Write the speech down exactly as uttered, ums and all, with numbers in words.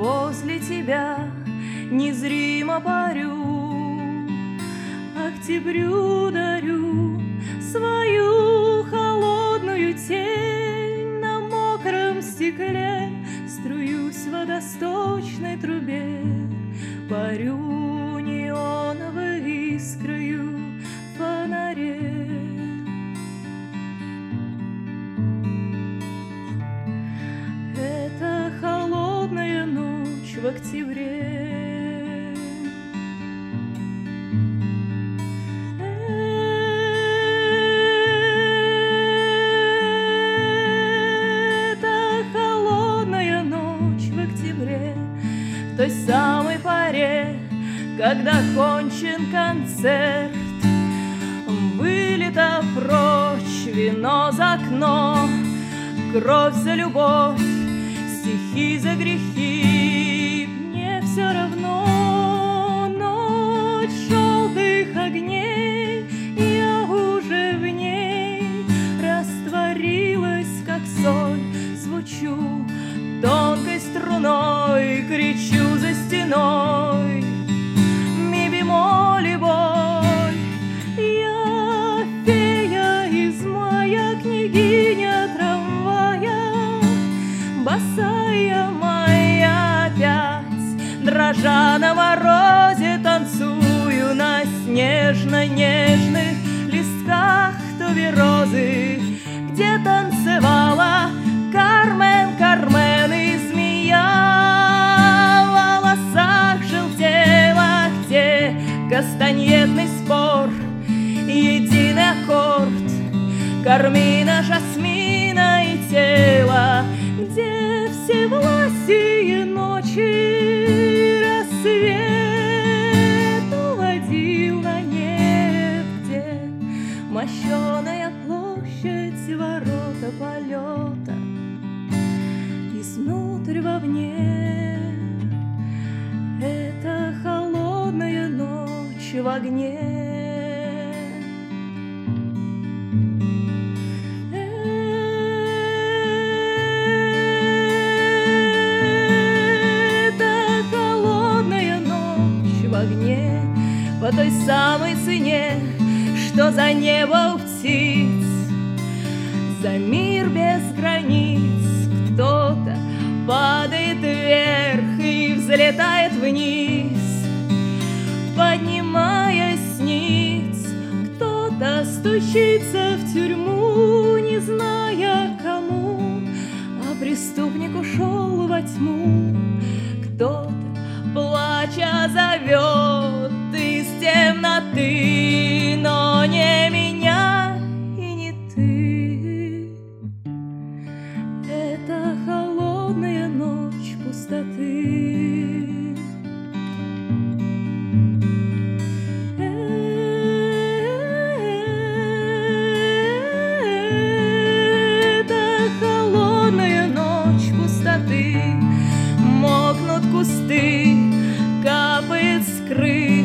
возле тебя незримо парю, октябрю дарю свою холодную тень. На мокром стекле струюсь в водосточной трубе, парю неоновой искрою в фонаре. Это холодная ночь в октябре. Это холодная ночь в октябре, в той самой поре, когда кончен концерт. Вылито прочь вино за окно, кровь за любовь, стихи за грехи. Мне все равно, ночь желтых огней, я уже в ней растворилась, как соль. Звучу тонкой струной, кричу за стеной ми бемоль и боль. Я фея из мая, княгиня трамвая, босая моя опять, дрожа на морозе, танцую на снежно-нежных листках туверозы, где танцевала Кармен, Кармен и змея. В волосах желтела, где кастаньетный спор, единый аккорд кармина, жасмина и тела, где все власти ночи рассвет уводил на нет, где мощеная площадь, ворота полета изнутрь вовне. Это холодная ночь в огне. Огне по той самой цене, что за небо у птиц, за мир без границ. Кто-то падает вверх и взлетает вниз, поднимаясь ниц. Кто-то стучится в тюрьму, не зная кому, а преступник ушел во тьму. Кто-то плача зовет из темноты, но не меня и не ты. Это холодная ночь пустоты. Это холодная ночь пустоты. Мокнут кусты, капает с крыш.